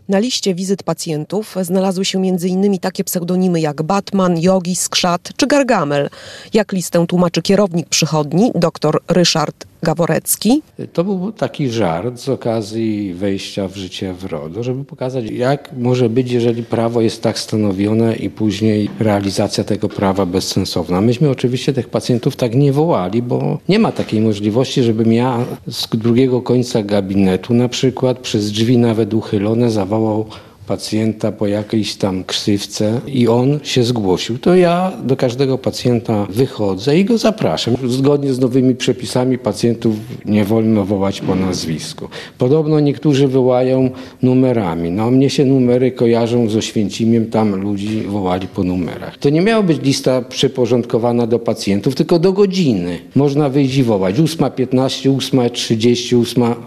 Na liście wizyt pacjentów znalazły się m.in. takie pseudonimy jak Batman, Jogi, Skrzat czy Gargamel. Jak listę tłumaczy kierownik przychodni, dr Ryszard Gaworecki. To był taki żart z okazji wejścia w życie w RODO, żeby pokazać, jak może być, jeżeli prawo jest tak stanowione i później realizacja tego prawa bezsensowna. Myśmy oczywiście tych pacjentów tak nie wołali, bo nie ma takiej możliwości, żebym ja z drugiego końca gabinetu na przykład przez drzwi nawet uchylone zawołał pacjenta po jakiejś tam ksywce i on się zgłosił. To ja do każdego pacjenta wychodzę i go zapraszam. Zgodnie z nowymi przepisami pacjentów nie wolno wołać po nazwisku. Podobno niektórzy wołają numerami. No mnie się numery kojarzą z Oświęcimiem, tam ludzi wołali po numerach. To nie miała być lista przyporządkowana do pacjentów, tylko do godziny. Można wyjść i wołać 8:15, 8:30,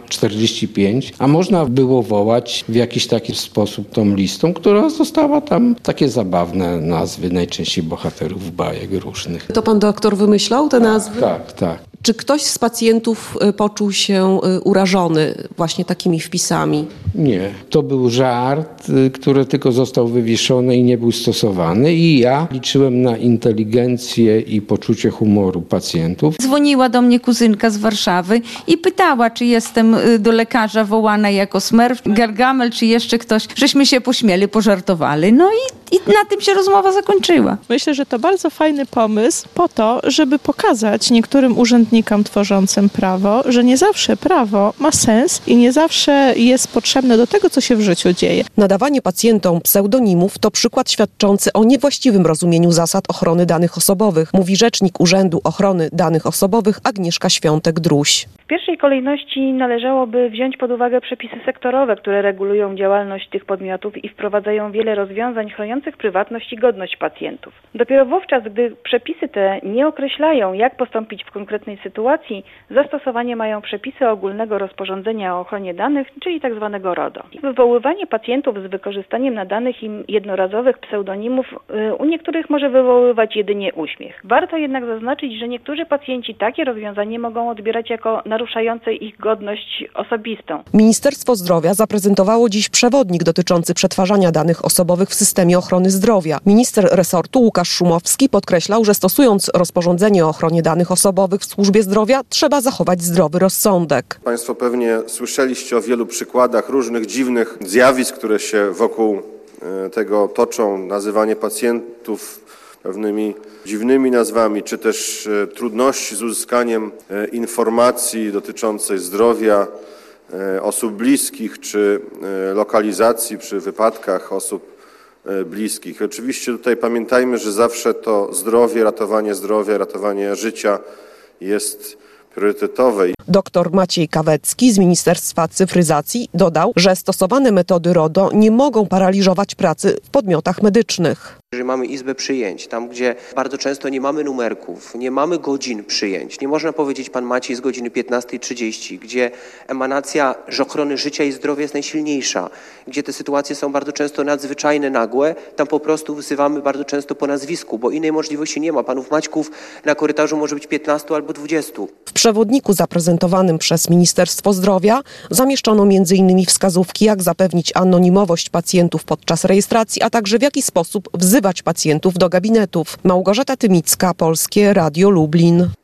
8:45, a można było wołać w jakiś taki sposób tą listą, która została tam takie zabawne nazwy, najczęściej bohaterów bajek różnych. To pan doktor wymyślał te nazwy? Tak. Czy ktoś z pacjentów poczuł się urażony właśnie takimi wpisami? Nie. To był żart, który tylko został wywieszony i nie był stosowany i ja liczyłem na inteligencję i poczucie humoru pacjentów. Dzwoniła do mnie kuzynka z Warszawy i pytała, czy jestem do lekarza wołana jako Smurf, Gargamel, czy jeszcze ktoś. Żeśmy się pośmieli, pożartowali. No i na tym się rozmowa zakończyła. Myślę, że to bardzo fajny pomysł po to, żeby pokazać niektórym urzędnikom tworzącym prawo, że nie zawsze prawo ma sens i nie zawsze jest potrzebne do tego, co się w życiu dzieje. Nadawanie pacjentom pseudonimów to przykład świadczący o niewłaściwym rozumieniu zasad ochrony danych osobowych, mówi rzecznik Urzędu Ochrony Danych Osobowych Agnieszka Świątek-Druś. W pierwszej kolejności należałoby wziąć pod uwagę przepisy sektorowe, które regulują działalność tych podmiotów i wprowadzają wiele rozwiązań chroniących prywatność i godność pacjentów. Dopiero wówczas, gdy przepisy te nie określają, jak postąpić w konkretnej sytuacji, zastosowanie mają przepisy ogólnego rozporządzenia o ochronie danych, czyli tzw. RODO. Wywoływanie pacjentów z wykorzystaniem nadanych im jednorazowych pseudonimów u niektórych może wywoływać jedynie uśmiech. Warto jednak zaznaczyć, że niektórzy pacjenci takie rozwiązanie mogą odbierać jako naruszające ich godność osobistą. Ministerstwo Zdrowia zaprezentowało dziś przewodnik dotyczący przetwarzania danych osobowych w systemie ochrony zdrowia. Minister resortu Łukasz Szumowski podkreślał, że stosując rozporządzenie o ochronie danych osobowych w służbie zdrowia, trzeba zachować zdrowy rozsądek. Państwo pewnie słyszeliście o wielu przykładach różnych dziwnych zjawisk, które się wokół tego toczą. Nazywanie pacjentów pewnymi dziwnymi nazwami, czy też trudności z uzyskaniem informacji dotyczącej zdrowia osób bliskich, czy lokalizacji przy wypadkach osób bliskich. Oczywiście tutaj pamiętajmy, że zawsze to zdrowie, ratowanie życia jest priorytetowe. Dr Maciej Kawecki z Ministerstwa Cyfryzacji dodał, że stosowane metody RODO nie mogą paraliżować pracy w podmiotach medycznych. Jeżeli mamy izbę przyjęć, tam gdzie bardzo często nie mamy numerków, nie mamy godzin przyjęć, nie można powiedzieć pan Maciej z godziny 15:30, gdzie emanacja ochrony życia i zdrowia jest najsilniejsza, gdzie te sytuacje są bardzo często nadzwyczajne, nagłe, tam po prostu wzywamy bardzo często po nazwisku, bo innej możliwości nie ma. Panów Maćków na korytarzu może być 15 albo 20. W przewodniku zaprezentowanym przez Ministerstwo Zdrowia zamieszczono m.in. wskazówki, jak zapewnić anonimowość pacjentów podczas rejestracji, a także w jaki sposób wzywać pacjentów do gabinetów. Małgorzata Tymicka, Polskie Radio Lublin.